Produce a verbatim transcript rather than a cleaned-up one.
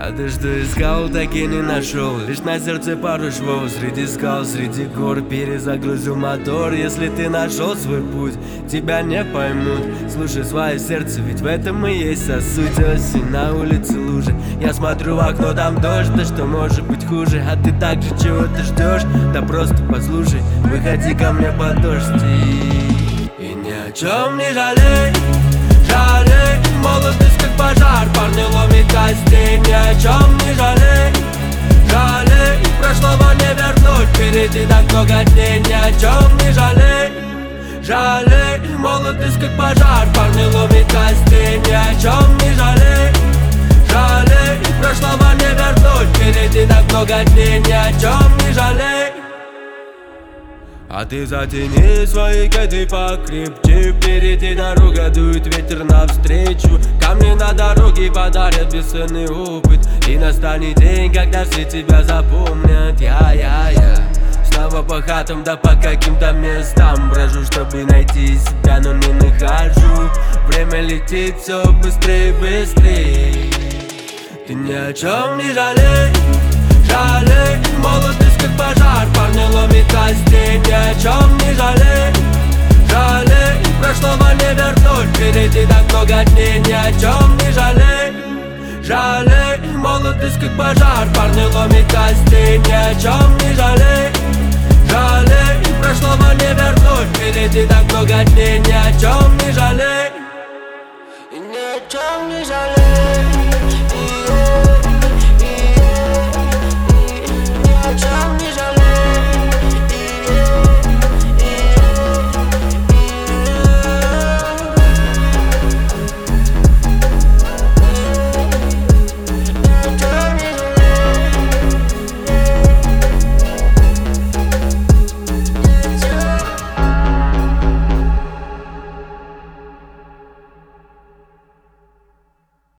А ты что искал, так и не нашел. Лишь на сердце пару швов. Среди скал, среди гор перезагрузил мотор. Если ты нашел свой путь, тебя не поймут. Слушай свое сердце, ведь в этом и есть суть. Осень, на улице лужи. Я смотрю в окно, там дождь. Да что может быть хуже? А ты так же чего ты ждешь? Да просто послушай, выходи ко мне под дождь. И, и ни о чем не жалей. Жалей, молодость как пожар, парни ломит костей. Ни о чем не жалей. Жалей, прошлого не вернуть, впереди так много дней. Ни о чем не жалей. Жалей, молодость как пожар, парни ломит костей. Ни о чем не жалей. Жалей, прошлого не вернуть, впереди так много дней. Ни о чем не жалей. А ты затяни свои кеды покрепче. Впереди дорога, дует ветер навстречу. Камни на дороге подарят бесценный опыт. И настанет день, когда все тебя запомнят. Я-я-я снова по хатам, да по каким-то местам брожу, чтобы найти себя, но не нахожу. Время летит все быстрее и быстрее. Ты ни о чем не жалей. Жалей, молодость как пожар, парни ломит костей. Ни о чем не жалей. Жалей, прошлого не вернуть, впереди так много дней. Ни о чем не жалей. Жалей, молодость как пожар, парни ломит костей. Ни о чем не жалей. Жалей, прошлого не вернуть, впереди так много дней. Ни о чем не жалей. Ни о чем не жалей.